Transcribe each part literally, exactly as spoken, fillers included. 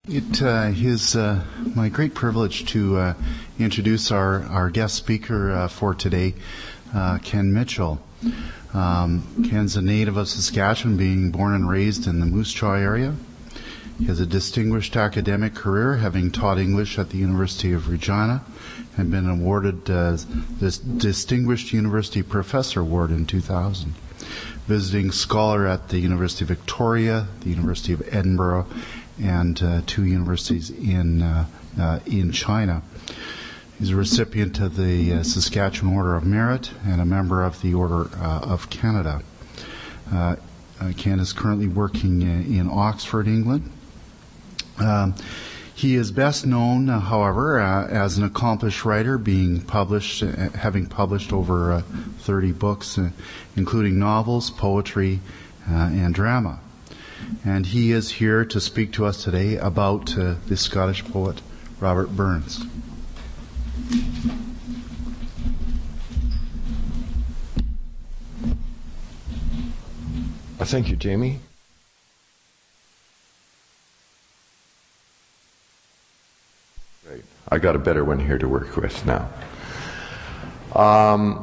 It uh, is uh, my great privilege to uh, introduce our, our guest speaker uh, for today, uh, Ken Mitchell. Um, Ken's a native of Saskatchewan, being born and raised in the Moose Jaw area. He has a distinguished academic career, having taught English at the University of Regina and been awarded uh, this Distinguished University Professor Award in two thousand. Visiting scholar at the University of Victoria, the University of Edinburgh, and uh, two universities in uh, uh, in China. He's a recipient of the uh, Saskatchewan Order of Merit and a member of the Order uh, of Canada. Uh, uh, Ken is currently working uh, in Oxford, England. Um, he is best known, uh, however, uh, as an accomplished writer, being published, uh, having published over uh, thirty books, uh, including novels, poetry, uh, and drama. And he is here to speak to us today about uh, the Scottish poet Robert Burns. Well, thank you, Jamie. Great. I got a better one here to work with now. Um,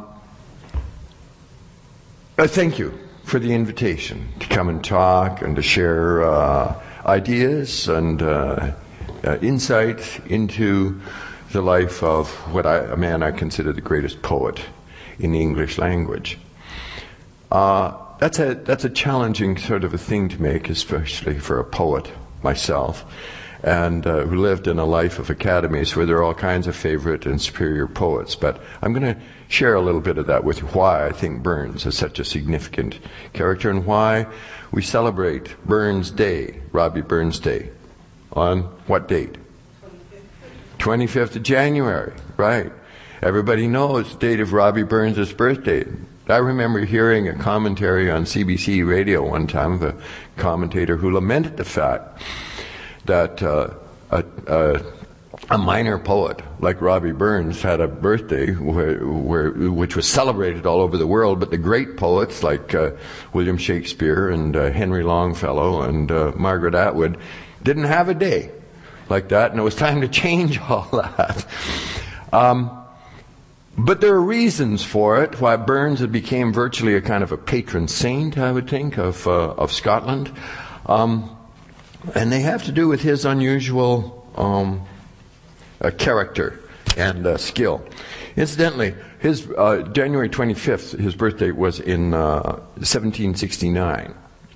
uh, thank you for the invitation to come and talk and to share uh, ideas and uh, uh, insight into the life of what I, a man I consider the greatest poet in the English language. Uh, that's a that's a challenging sort of a thing to make, especially for a poet myself, and uh, who lived in a life of academies where there are all kinds of favorite and superior poets. But I'm going to share a little bit of that with you, why I think Burns is such a significant character and why we celebrate Burns Day, Robbie Burns Day, on what date? twenty-fifth of January, right. Everybody knows the date of Robbie Burns' birthday. I remember hearing a commentary on C B C radio one time of a commentator who lamented the fact that uh, a, a, a minor poet like Robbie Burns had a birthday where, where, which was celebrated all over the world, but the great poets like uh, William Shakespeare and uh, Henry Longfellow and uh, Margaret Atwood didn't have a day like that, and it was time to change all that. Um, but there are reasons for it, why Burns became virtually a kind of a patron saint, I would think, of uh, of Scotland. Um, and they have to do with his unusual um, uh, character and uh, skill. Incidentally, his uh, January twenty-fifth, his birthday was in uh, seventeen sixty-nine.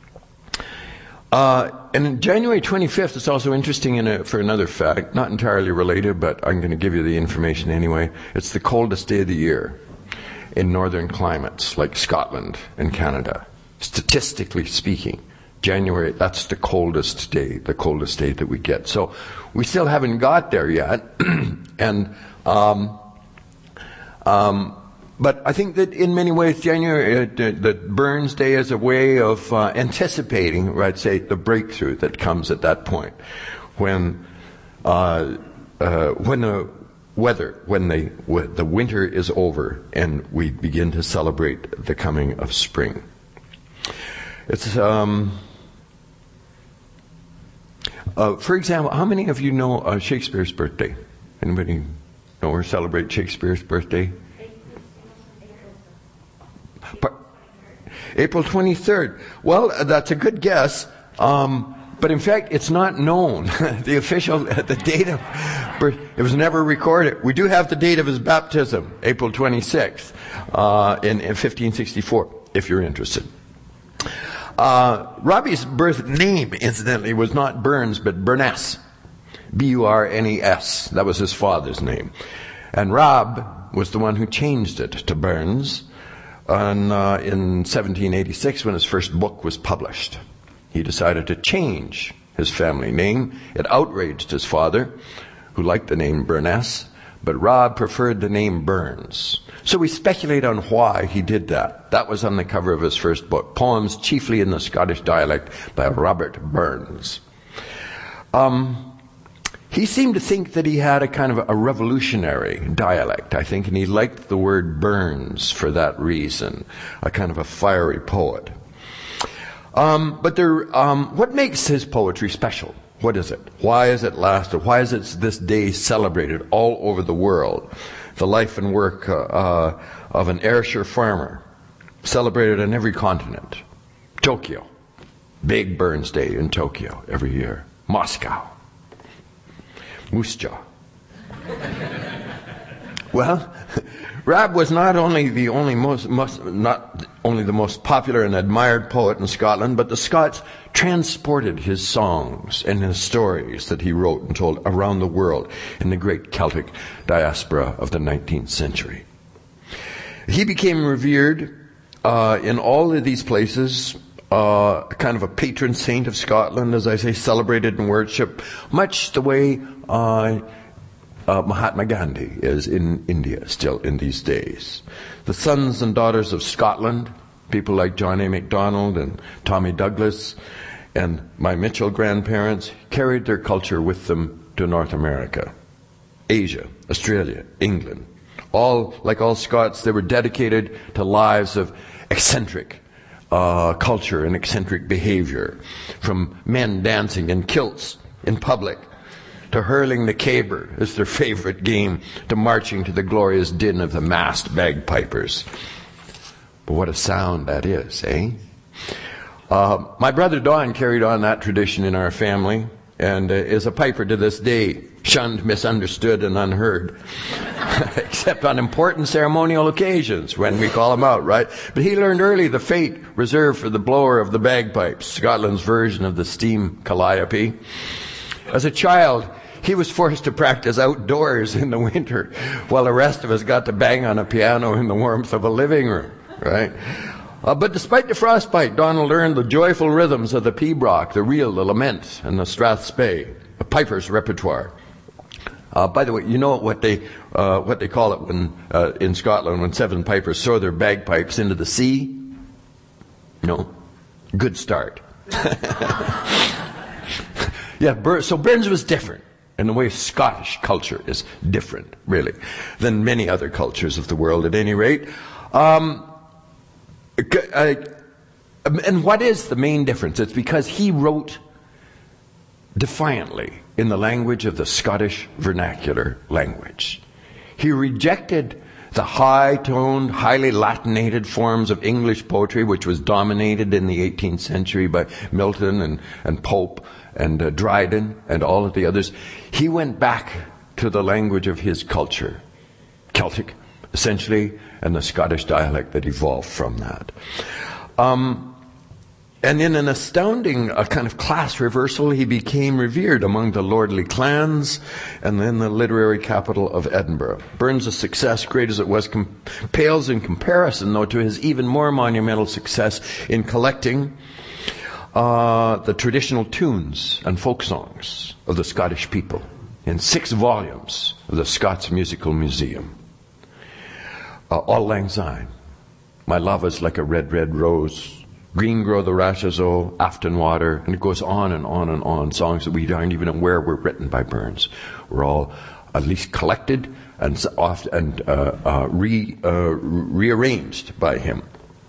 Uh, and in January twenty-fifth, it's also interesting in a, for another fact, not entirely related, but I'm going to give you the information anyway. It's the coldest day of the year in northern climates like Scotland and Canada. Statistically speaking, January, that's the coldest day, the coldest day that we get. So we still haven't got there yet. and, um, um, But I think that in many ways, January, uh, that Burns Day is a way of uh, anticipating, right, say, the breakthrough that comes at that point, when uh, uh, when the weather, when the w- the winter is over, and we begin to celebrate the coming of spring. It's um, uh, for example, how many of you know uh, Shakespeare's birthday? Anybody know or celebrate Shakespeare's birthday? April twenty-third. Well, that's a good guess. Um, but in fact, it's not known. the official, the date of birth, it was never recorded. We do have the date of his baptism, April twenty-sixth, uh, in, in fifteen sixty-four, if you're interested. Uh, Robbie's birth name, incidentally, was not Burns, but Burness. B U R N E S. That was his father's name. And Rob was the one who changed it to Burns. And, uh, in seventeen eighty-six, when his first book was published, he decided to change his family name. It outraged his father, who liked the name Burness, but Rob preferred the name Burns. So we speculate on why he did that. That was on the cover of his first book, Poems Chiefly in the Scottish Dialect by Robert Burns. Um... He seemed to think that he had a kind of a revolutionary dialect, I think, and he liked the word Burns for that reason, a kind of a fiery poet. Um, but there, um, what makes his poetry special? What is it? Why is it lasted? Why is it this day celebrated all over the world? The life and work uh, uh, of an Ayrshire farmer, celebrated on every continent. Tokyo, big Burns Day in Tokyo every year. Moscow, Moose Jaw. Well, Rab was not only the only most, most, not only the most popular and admired poet in Scotland, but the Scots transported his songs and his stories that he wrote and told around the world in the great Celtic diaspora of the nineteenth century. He became revered uh, in all of these places, uh, kind of a patron saint of Scotland, as I say, celebrated and worshipped, much the way uh, Uh, Mahatma Gandhi is in India still in these days. The sons and daughters of Scotland, people like John A. Macdonald and Tommy Douglas and my Mitchell grandparents, carried their culture with them to North America, Asia, Australia, England. All, like all Scots, they were dedicated to lives of eccentric uh, culture and eccentric behavior, from men dancing in kilts in public, to hurling the caber as their favorite game, to marching to the glorious din of the masked bagpipers. But what a sound that is, eh? Uh, my brother Don carried on that tradition in our family, and uh, is a piper to this day, shunned, misunderstood, and unheard. Except on important ceremonial occasions, when we call him out, right? But he learned early the fate reserved for the blower of the bagpipes, Scotland's version of the steam calliope. As a child, he was forced to practice outdoors in the winter, while the rest of us got to bang on a piano in the warmth of a living room, right? Uh, but despite the frostbite, Donald learned the joyful rhythms of the pibroch, the reel, the lament, and the strathspey, a piper's repertoire. Uh, by the way, you know what they uh, what they call it when uh, in Scotland when seven pipers throw their bagpipes into the sea? No, good start. Yeah, so Burns was different. And the way Scottish culture is different, really, than many other cultures of the world, at any rate. Um, uh, and what is the main difference? It's because he wrote defiantly in the language of the Scottish vernacular language. He rejected the high-toned, highly Latinated forms of English poetry, which was dominated in the eighteenth century by Milton and, and Pope and uh, Dryden and all of the others. He went back to the language of his culture, Celtic, essentially, and the Scottish dialect that evolved from that. Um, and in an astounding uh, kind of class reversal, he became revered among the lordly clans and then the literary capital of Edinburgh. Burns' success, great as it was, com- pales in comparison, though, to his even more monumental success in collecting Uh, the traditional tunes and folk songs of the Scottish people in six volumes of the Scots Musical Museum. Uh, Auld Lang Syne, My Love is Like a Red, Red Rose, Green Grow the Rashes O, Afton Water, and it goes on and on and on. Songs that we aren't even aware were written by Burns. Were all at least collected and oft and uh, uh, re, uh, rearranged by him.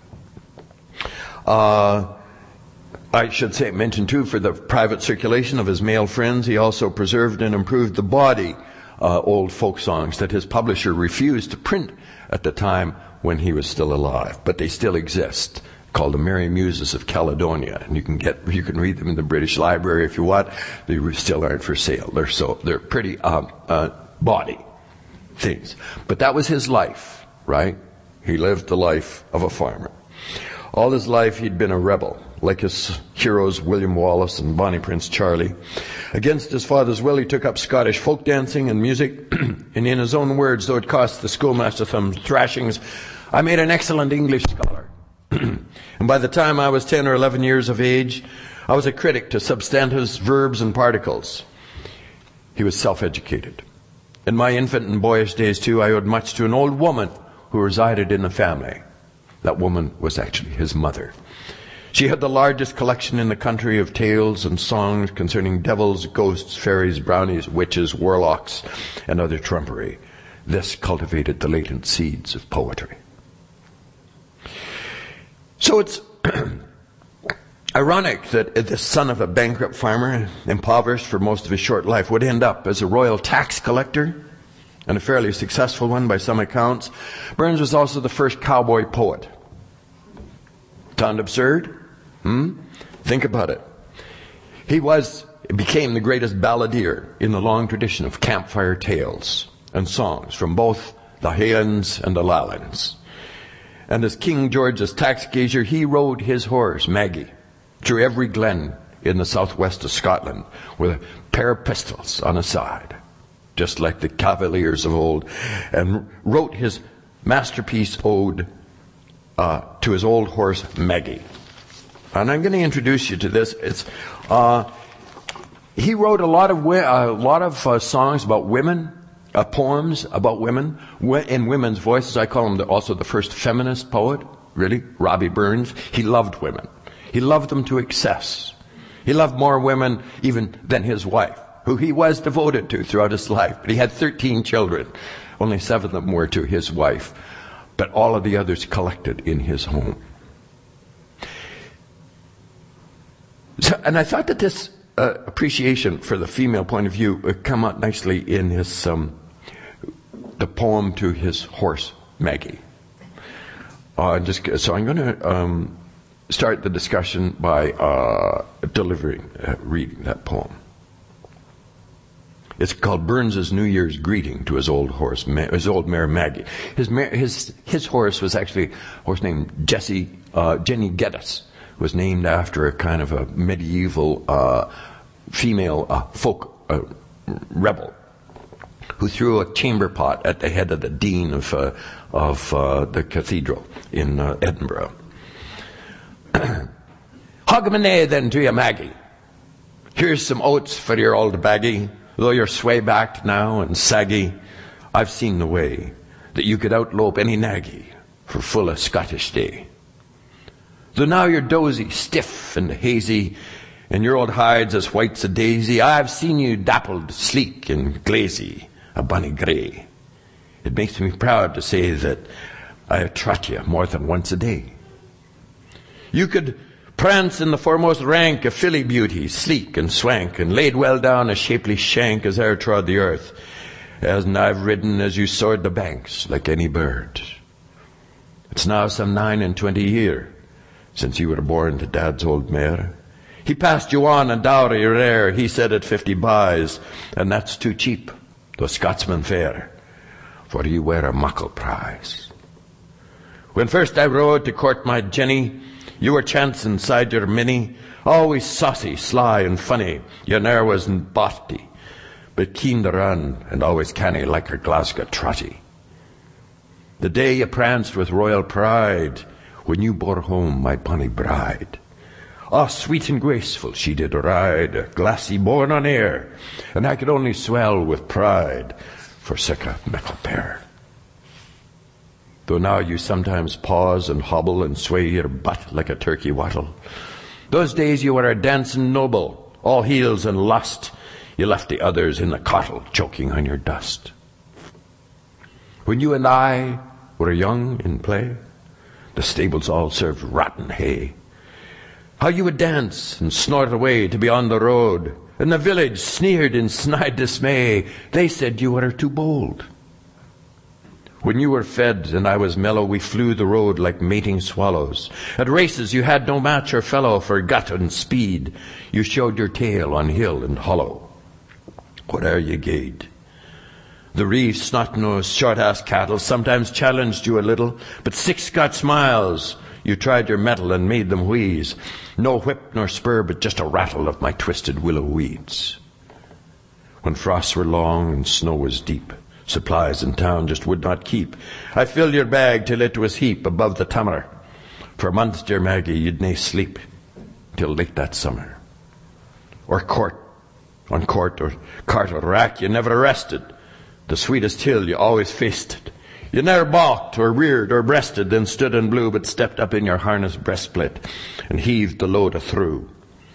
Uh, I should say, mention too, for the private circulation of his male friends, he also preserved and improved the body uh, old folk songs that his publisher refused to print at the time when he was still alive, but they still exist, called the Merry Muses of Caledonia, and you can get you can read them in the British Library if you want. They still aren't for sale. They're so they're pretty uh, uh, body things, but that was his life, right? He lived the life of a farmer. All his life he'd been a rebel, like his heroes William Wallace and Bonnie Prince Charlie. Against his father's will, he took up Scottish folk dancing and music, and in his own words, though it cost the schoolmaster some thrashings, I made an excellent English scholar. And by the time I was ten or eleven years of age, I was a critic to substantives, verbs, and particles. He was self-educated. In my infant and boyish days, too, I owed much to an old woman who resided in the family. That woman was actually his mother. She had the largest collection in the country of tales and songs concerning devils, ghosts, fairies, brownies, witches, warlocks, and other trumpery. This cultivated the latent seeds of poetry. So it's ironic that the son of a bankrupt farmer, impoverished for most of his short life, would end up as a royal tax collector, and a fairly successful one by some accounts. Burns was also the first cowboy poet. Sound absurd? Hmm? Think about it. He was, became the greatest balladeer in the long tradition of campfire tales and songs from both the Highlands and the Lowlands. And as King George's tax gazer, he rode his horse, Maggie, through every glen in the southwest of Scotland with a pair of pistols on his side, just like the cavaliers of old, and wrote his masterpiece ode uh, to his old horse, Maggie. And I'm going to introduce you to this. It's uh, he wrote a lot of a lot of uh, songs about women, uh, poems about women in women's voices. I call him the, also the first feminist poet. Really, Robbie Burns. He loved women. He loved them to excess. He loved more women even than his wife, who he was devoted to throughout his life. But he had thirteen children. Only seven of them were to his wife, but all of the others collected in his home. So, and I thought that this uh, appreciation for the female point of view would come out nicely in his um, the poem to his horse, Maggie. Uh, just so I'm going to um, start the discussion by uh, delivering, uh, reading that poem. It's called Burns's New Year's greeting to his old horse, his old mare Maggie. His mare, his his horse was actually a horse named Jessie uh, Jenny Geddes. Was named after a kind of a medieval uh, female uh, folk uh, rebel who threw a chamber pot at the head of the dean of uh, of uh, the cathedral in uh, Edinburgh. Hogmanay then to you, Maggie. Here's some oats for your old baggy. Though you're sway-backed now and saggy, I've seen the way that you could outlope any naggy for full a Scottish day. Though now you're dozy, stiff and hazy, and your old hide's as white's a daisy, I've seen you dappled, sleek and glazy, a bonny grey. It makes me proud to say that I have trot you more than once a day. You could prance in the foremost rank, a filly beauty, sleek and swank, and laid well down a shapely shank as e'er trod the earth, as I've ridden as you soared the banks like any bird. It's now some nine and twenty year since you were born to Dad's old mare. He passed you on a dowry rare, he said at fifty buys, and that's too cheap, though Scotsman fair, for you wear a muckle prize. When first I rode to court my Jenny, you were chance inside your minnie, always saucy, sly and funny, you ne'er wasn't botty, but keen to run, and always canny like her Glasgow trotty. The day you pranced with royal pride, when you bore home my bonny bride. Ah, sweet and graceful she did ride, a glassy born on air, and I could only swell with pride for sic a mickle pair. Though now you sometimes pause and hobble and sway your butt like a turkey wattle, those days you were a dancing noble, all heels and lust, you left the others in the cottle choking on your dust. When you and I were young in play, the stables all served rotten hay. How you would dance and snort away to be on the road, and the village sneered in snide dismay. They said you were too bold. When you were fed and I was mellow, we flew the road like mating swallows. At races you had no match or fellow for gut and speed. You showed your tail on hill and hollow, whate'er you gaed. The reef, snot-nosed, short-assed cattle sometimes challenged you a little, but six Scots miles you tried your mettle and made them wheeze. No whip nor spur, but just a rattle of my twisted willow weeds. When frosts were long and snow was deep, supplies in town just would not keep, I filled your bag till it was heap above the tummer. For months, dear Maggie, you'd nae sleep till late that summer. Or court, on court or cart or rack, you never rested. The sweetest hill you always faced it. You never balked or reared or breasted, then stood and blew, but stepped up in your harness breastplate and heaved the load a-through.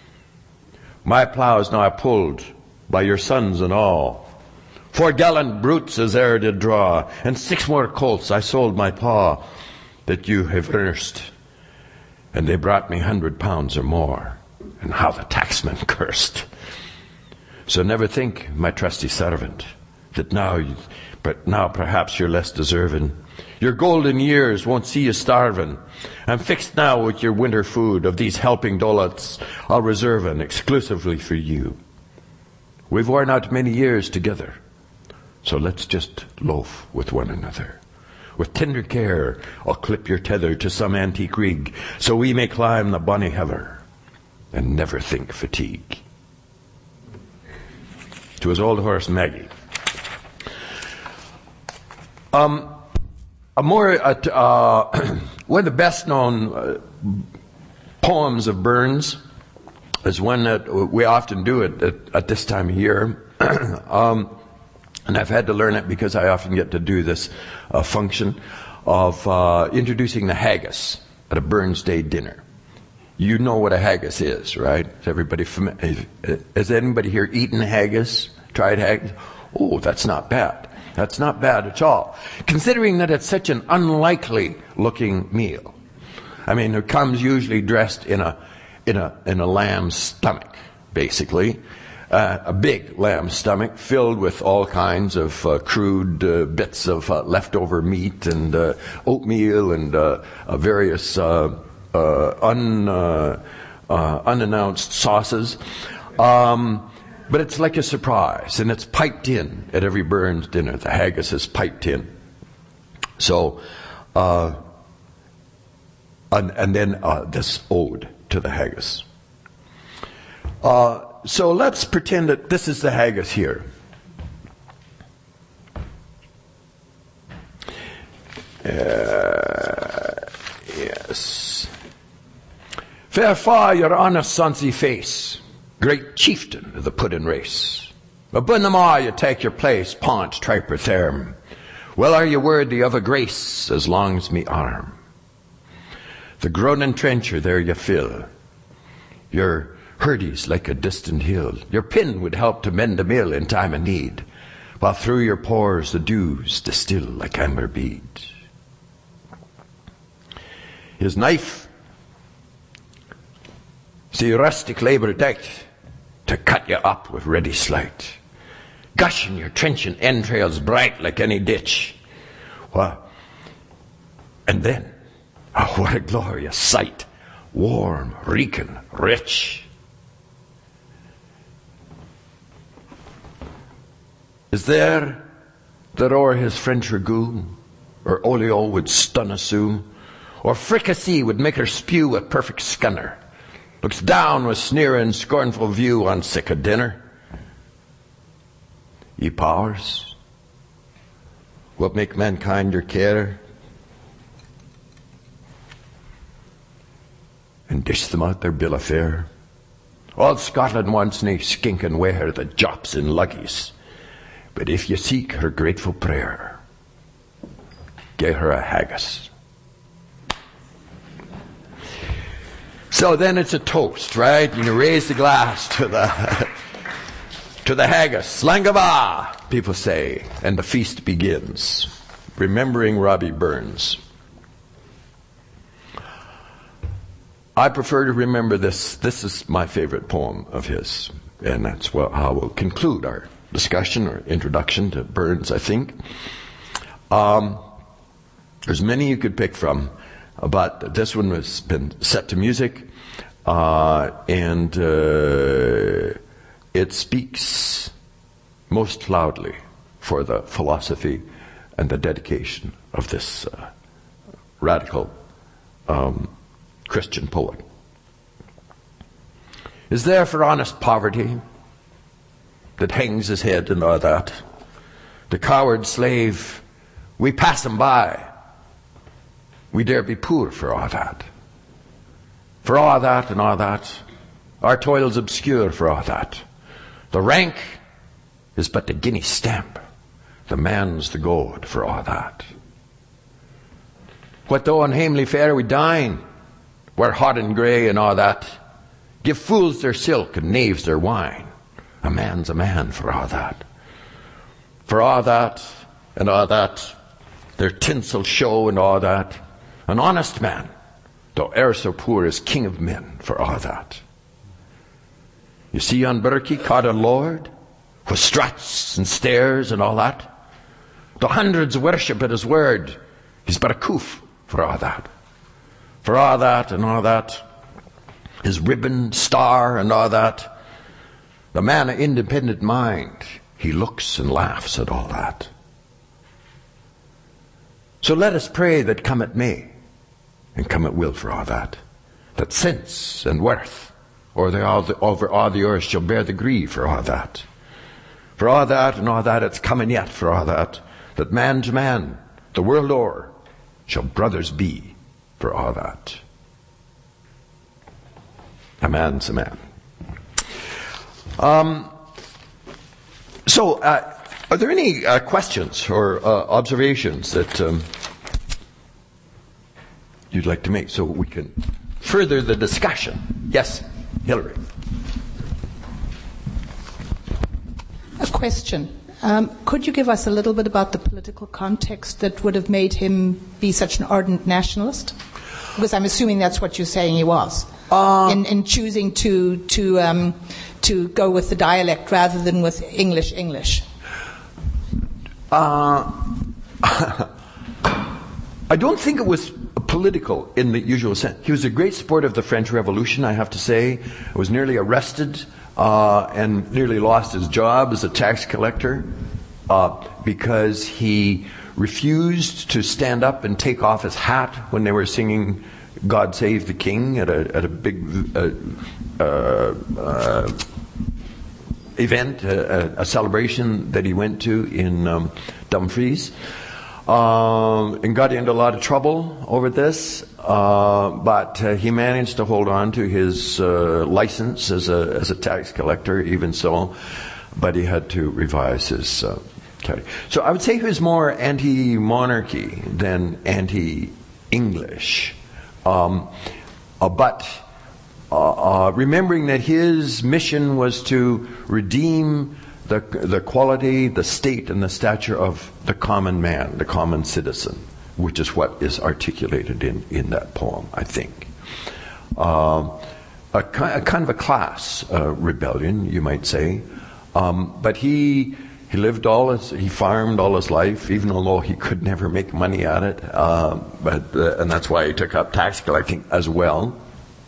My ploughs now I pulled by your sons and all. Four gallant brutes as e'er did draw, and six more colts I sold my paw, that you have nursed and they brought me hundred pounds or more, and how the taxman cursed. So never think, my trusty servant, that now, you, but now perhaps you're less deserving. Your golden years won't see you starving. I'm fixed now with your winter food. Of these helping dolots, I'll reserve an exclusively for you. We've worn out many years together, so let's just loaf with one another. With tender care, I'll clip your tether to some antique rig, so we may climb the bonny heather and never think fatigue. To his old horse Maggie. Um, a more uh, uh, one of the best known uh, poems of Burns is one that we often do it at, at this time of year, um, and I've had to learn it because I often get to do this uh, function of uh, introducing the haggis at a Burns Day dinner. You know what a haggis is, right? Is everybody familiar? Has anybody here eaten haggis? Tried haggis? Oh, that's not bad. That's not bad at all. Considering that it's such an unlikely looking meal. I mean, it comes usually dressed in a in a in a lamb's stomach, basically. Uh, a big lamb stomach filled with all kinds of uh, crude uh, bits of uh, leftover meat and uh, oatmeal and uh, uh, various uh, uh, un, uh, uh, unannounced sauces. Um, but it's like a surprise, and it's piped in at every Burns dinner. The haggis is piped in. So, uh, and, and then uh, this ode to the haggis. Uh, So let's pretend that this is the haggis here. Uh, yes. Fair fa your honest sonsy face, great chieftain of the puddin' race. Abun them all you take your place, paunch, triper, therm. Well are you worthy of a grace as long's me arm. The groaning trencher there you fill. Your Hurdy's like a distant hill. Your pin would help to mend a mill in time of need, while through your pores the dews distill like amber bead. His knife, see rustic labour decked, to cut you up with ready sleight, gushing your trenchant entrails bright like any ditch. What? And then, oh, what a glorious sight, warm, reeking, rich. Is there that o'er his French ragout, or olio would stun a Sioux, or fricassee would make her spew a perfect scunner, looks down with sneering, scornful view on sick a dinner? Ye powers, what make mankind your care, and dish them out their bill of fare? All Scotland wants nae skinking ware that jops in luggies. But if you seek her grateful prayer, get her a haggis. So then it's a toast, right? You raise the glass to the to the haggis. Slangava, people say, and the feast begins. Remembering Robbie Burns. I prefer to remember this. This is my favorite poem of his, and that's what, how we'll conclude our discussion or introduction to Burns, I think. Um, there's many you could pick from, but this one has been set to music, uh, and uh, it speaks most loudly for the philosophy and the dedication of this uh, radical um, Christian poet. Is there for honest poverty that hangs his head and all that, the coward slave, we pass him by. We dare be poor for all that. For all that and all that, our toil's obscure for all that. The rank is but the guinea stamp. The man's the gold for all that. What though on hamely fare we dine, we're hot and grey and all that. Give fools their silk and knaves their wine. A man's a man for all that. For all that and all that, their tinsel show and all that, an honest man though e'er so poor, is king of men for all that. You see yon birkie caught a lord, with struts and stairs and all that. Though hundreds worship at his word, he's but a coof for all that. For all that and all that, his ribbon, star and all that, the man of independent mind, he looks and laughs at all that. So let us pray that come it may, and come it will for all that, that sense and worth or the, all the, over all the earth shall bear the grief for all that. For all that and all that, it's coming yet for all that, that man to man, the world o'er, shall brothers be for all that. A man's a man. Um, so, uh, are there any uh, questions or uh, observations that um, you'd like to make so we can further the discussion? Yes, Hillary. A question. Um, could you give us a little bit about the political context that would have made him be such an ardent nationalist? Because I'm assuming that's what you're saying he was. Uh, in, in choosing to to um, to go with the dialect rather than with English English. Uh, I don't think it was political in the usual sense. He was a great supporter of the French Revolution, I have to say. Was nearly arrested uh, and nearly lost his job as a tax collector uh, because he refused to stand up and take off his hat when they were singing God Save the King at a at a big uh, uh, uh, event, a, a celebration that he went to in um, Dumfries, um, and got into a lot of trouble over this. Uh, but uh, he managed to hold on to his uh, license as a as a tax collector, even so. But he had to revise his. Uh, so I would say he was more anti-monarchy than anti-English. Um, uh, but uh, uh, remembering that his mission was to redeem the the quality, the state, and the stature of the common man, the common citizen, which is what is articulated in, in that poem, I think. Uh, a, a kind of a class uh, rebellion, you might say. Um, but he... He lived all his, he farmed all his life, even although he could never make money at it. Uh, but uh, and that's why he took up tax collecting as well.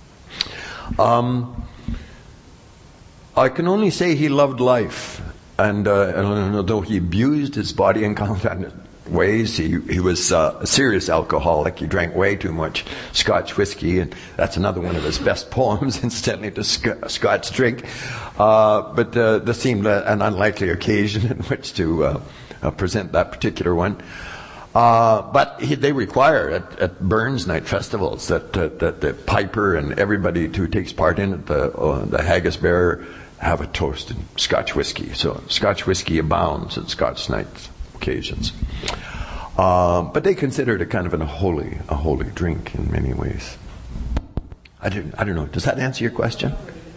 Um, I can only say he loved life, and, uh, and although he abused his body in countless ways, he he was uh, a serious alcoholic. He drank way too much Scotch whiskey, and that's another one of his best poems, incidentally, to sc- Scotch drink. Uh, but uh, this seemed uh, an unlikely occasion in which to uh, uh, present that particular one. Uh, but he, they require at, at Burns Night festivals that, uh, that the piper and everybody who takes part in it, the, uh, the haggis bearer, have a toast in Scotch whiskey. So Scotch whiskey abounds at Scotch Night occasions. Uh, but they consider it a kind of an, a holy, a holy drink in many ways. I don't, I don't know. Does that answer your question?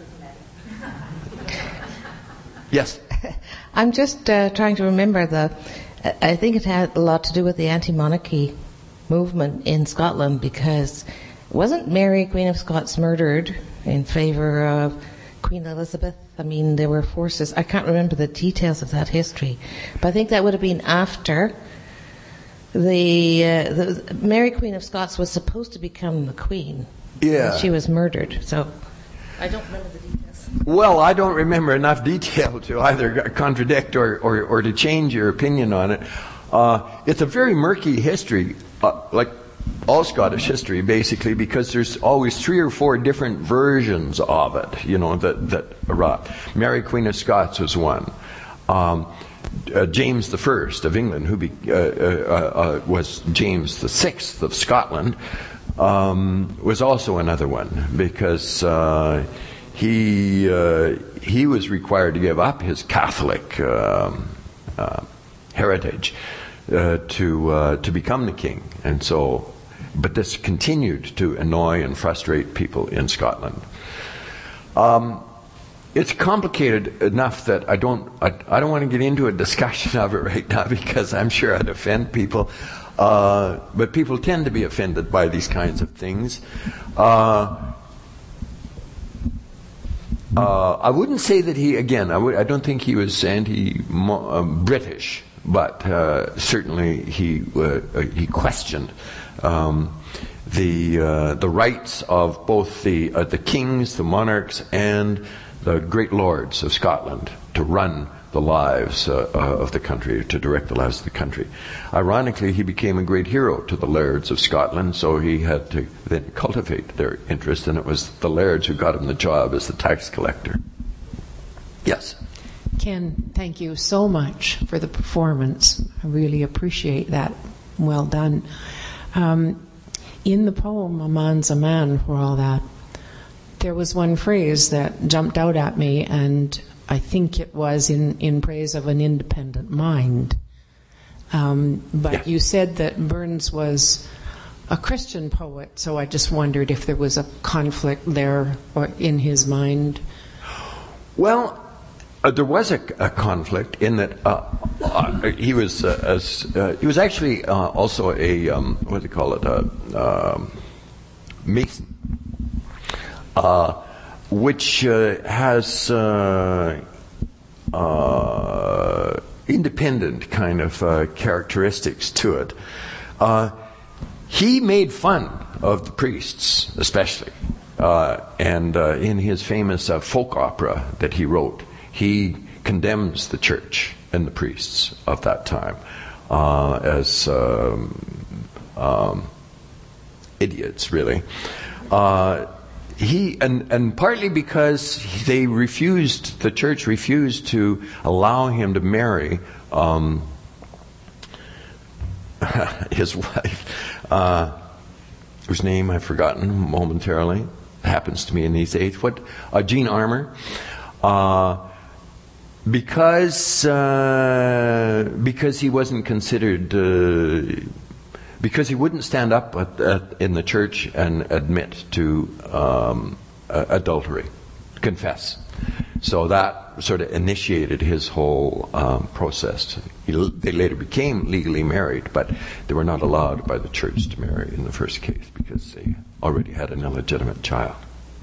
Yes. I'm just uh, trying to remember the. I think it had a lot to do with the anti-monarchy movement in Scotland, because wasn't Mary, Queen of Scots, murdered in favour of Queen Elizabeth? I mean, there were forces. I can't remember the details of that history, but I think that would have been after the, uh, the Mary, Queen of Scots was supposed to become the queen. Yeah. She was murdered. So I don't remember the details. Well, I don't remember enough detail to either contradict or, or, or to change your opinion on it. Uh, it's a very murky history, uh, like all Scottish history, basically, because there's always three or four different versions of it, you know, that, that arrive. Mary, Queen of Scots was one. Um, uh, James the First of England, who be, uh, uh, uh, was James the Sixth of Scotland, um, was also another one, because uh, he uh, he was required to give up his Catholic um, uh, heritage uh, to uh, to become the king, and so. But this continued to annoy and frustrate people in Scotland. Um, it's complicated enough that I don't I, I don't want to get into a discussion of it right now, because I'm sure I'd offend people. Uh, but people tend to be offended by these kinds of things. Uh, uh, I wouldn't say that he, again, I, would, I don't think he was anti-British, but uh, certainly he uh, he questioned um, the uh, the rights of both the uh, the kings, the monarchs, and the great lords of Scotland to run the lives uh, uh, of the country, to direct the lives of the country. Ironically, he became a great hero to the lairds of Scotland, so he had to then cultivate their interest, and it was the lairds who got him the job as the tax collector. Yes? Ken, thank you so much for the performance. I really appreciate that. Well done. Um, in the poem, A Man's a Man for All That, there was one phrase that jumped out at me, and I think it was in, in praise of an independent mind. Um, but yeah. You said that Burns was a Christian poet, so I just wondered if there was a conflict there or in his mind. Well, uh, there was a, a conflict in that uh, uh, he was uh, as, uh, he was actually uh, also a um, what do they call it a uh, Mason. Uh, which uh, has uh, uh, independent kind of uh, characteristics to it. Uh, he made fun of the priests, especially. Uh, and uh, in his famous uh, folk opera that he wrote, he condemns the church and the priests of that time uh, as um, um, idiots, really. Uh, He and and partly because they refused, the church refused to allow him to marry um, his wife, uh, whose name I've forgotten momentarily. It happens to me in these days. What? Uh, Jean Armour. Uh, because uh, because he wasn't considered. Uh, Because he wouldn't stand up at, at, in the church and admit to um, uh, adultery, confess. So that sort of initiated his whole um, process. He, they later became legally married, but they were not allowed by the church to marry in the first case because they already had an illegitimate child.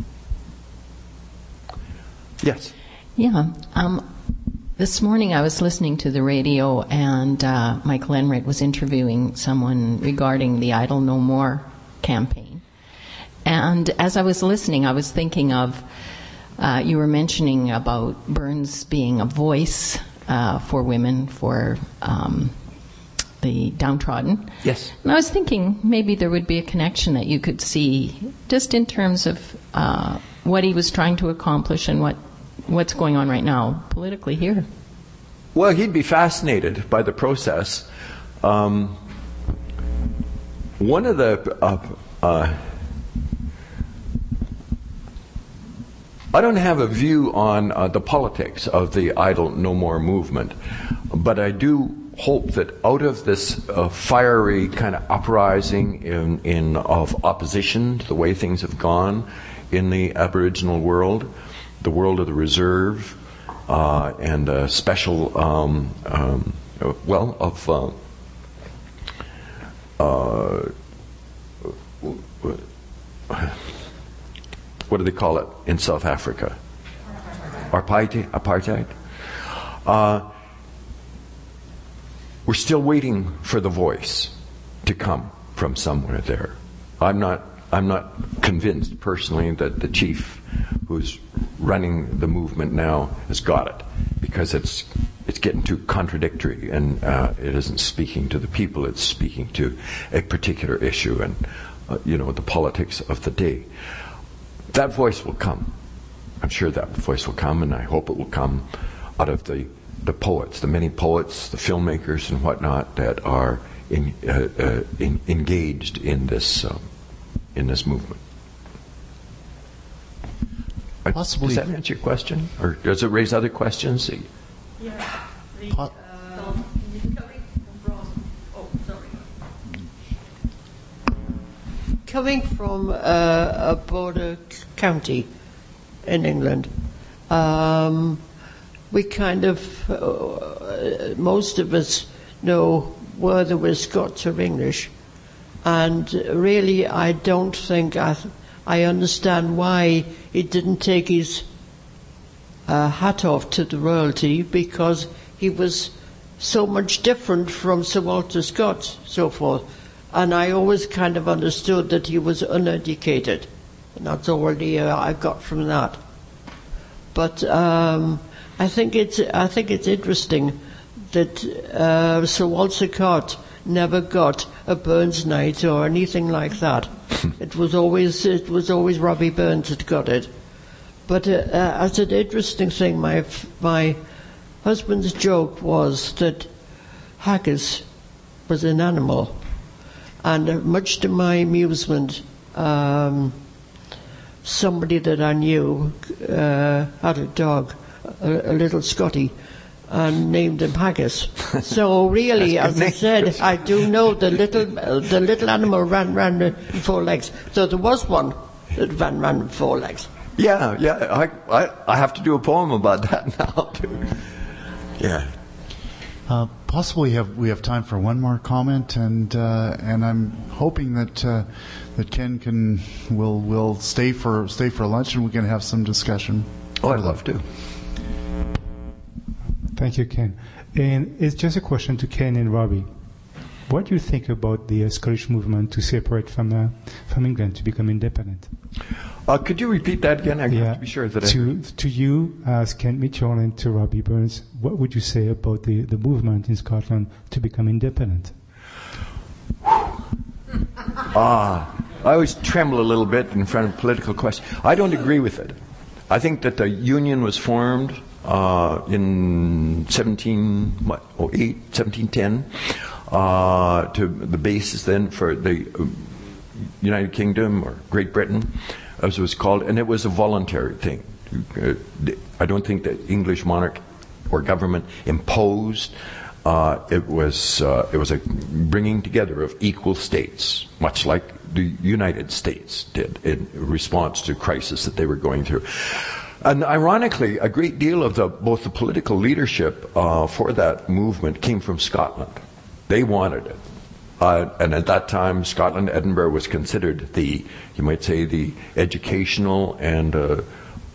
Yes? Yeah. Um, This morning I was listening to the radio and uh, Michael Enright was interviewing someone regarding the Idle No More campaign. And as I was listening, I was thinking of, uh, you were mentioning about Burns being a voice uh, for women, for um, the downtrodden. Yes. And I was thinking maybe there would be a connection that you could see just in terms of uh, what he was trying to accomplish and what what's going on right now politically here. Well, he'd be fascinated by the process. Um, one of the... Uh, uh, I don't have a view on uh, the politics of the Idle No More movement, but I do hope that out of this uh, fiery kind of uprising in, in of opposition to the way things have gone in the Aboriginal world, the world of the reserve, uh, and a special, um, um, well, of, uh, uh, what do they call it in South Africa? Apartheid. Apartheid. Uh, we're still waiting for the voice to come from somewhere there. I'm not. I'm not convinced personally that the chief who's running the movement now has got it, because it's it's getting too contradictory and uh, it isn't speaking to the people. It's speaking to a particular issue and uh, you know the politics of the day. That voice will come. I'm sure that voice will come, and I hope it will come out of the the poets, the many poets, the filmmakers, and whatnot that are in, uh, uh, in, engaged in this. Um, in this movement. Possibly. Does that answer your question? Or does it raise other questions? Yeah. The, Po- uh, coming from, oh, sorry. Coming from uh, a border county in England, um, we kind of, uh, most of us know whether we're Scots or English. And really, I don't think I, I understand why he didn't take his uh, hat off to the royalty, because he was so much different from Sir Walter Scott, so forth. And I always kind of understood that he was uneducated. And that's all the, uh, I got from that. But um, I think it's I think it's interesting that uh, Sir Walter Scott never got a Burns Night or anything like that. It was always it was always Robbie Burns that got it. But uh, uh, as an interesting thing, my my husband's joke was that haggis was an animal, and uh, much to my amusement, um, somebody that I knew uh, had a dog, a, a little Scotty, and named him Haggis. So really, as I said, I do know the little uh, the little animal ran ran on four legs. So there was one that ran ran on four legs. Yeah, yeah. I, I I have to do a poem about that now too. Yeah. Uh, possibly have we have time for one more comment, and uh, and I'm hoping that uh, that Ken can will will stay for stay for lunch, and we can have some discussion. Oh, I'd love to. Thank you, Ken. And it's just a question to Ken and Robbie. What do you think about the uh, Scottish movement to separate from uh, from England, to become independent? Uh, could you repeat that again? I yeah. have to be sure that to, I... To you, as Ken Mitchell, and to Robbie Burns, what would you say about the, the movement in Scotland to become independent? Ah, I always tremble a little bit in front of political questions. I don't agree with it. I think that the union was formed uh, in seventeen oh eight, seventeen ten, uh, to the basis then for the uh, United Kingdom or Great Britain, as it was called, and it was a voluntary thing. Uh, I don't think that English monarch or government imposed. Uh, it was uh, it was a bringing together of equal states, much like the United States did in response to crisis that they were going through. And ironically, a great deal of the, both the political leadership uh, for that movement came from Scotland. They wanted it. Uh, and at that time, Scotland, Edinburgh was considered the, you might say, the educational and uh,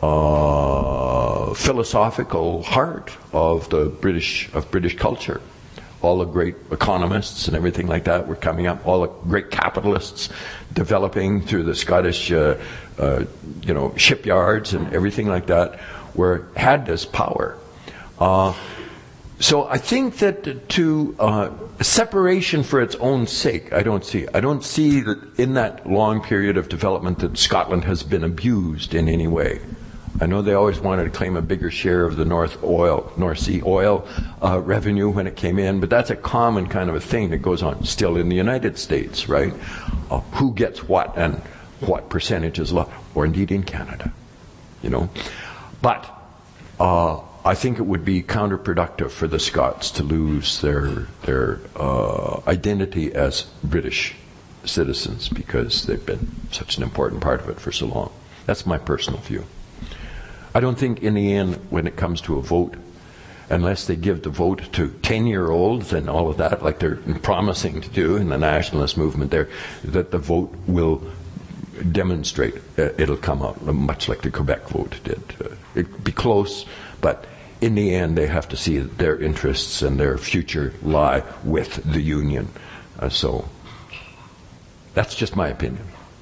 uh, philosophical heart of the British of British culture. All the great economists and everything like that were coming up. All the great capitalists developing through the Scottish, uh, uh, you know, shipyards and everything like that, were had this power. Uh, so I think that to uh, separation for its own sake, I don't see. I don't see that in that long period of development that Scotland has been abused in any way. I know they always wanted to claim a bigger share of the North oil, North Sea oil uh, revenue when it came in, but that's a common kind of a thing that goes on still in the United States, right? Uh, who gets what and what percentage is left, or indeed in Canada, you know. But uh, I think it would be counterproductive for the Scots to lose their their uh, identity as British citizens because they've been such an important part of it for so long. That's my personal view. I don't think in the end, when it comes to a vote, unless they give the vote to ten-year-olds and all of that, like they're promising to do in the nationalist movement there, that the vote will demonstrate, uh, it'll come out much like the Quebec vote did. Uh, it'll be close, but in the end they have to see that their interests and their future lie with the Union. Uh, so that's just my opinion.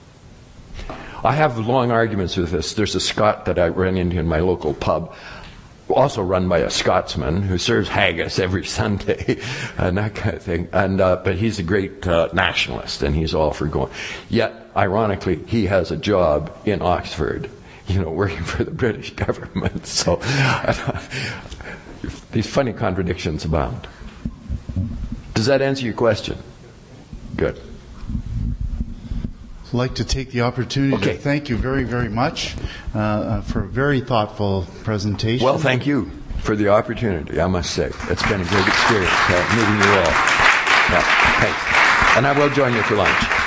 I have long arguments with this. There's a Scot that I ran into in my local pub, also run by a Scotsman who serves haggis every Sunday and that kind of thing. And uh, but he's a great uh, nationalist, and he's all for going. Yet, ironically, he has a job in Oxford, you know, working for the British government. So these funny contradictions abound. Does that answer your question? Good. I'd like to take the opportunity okay. to thank you very, very much uh, uh, for a very thoughtful presentation. Well, thank you for the opportunity, I must say. It's been a great experience uh, meeting you all. Yeah, thanks. And I will join you for lunch.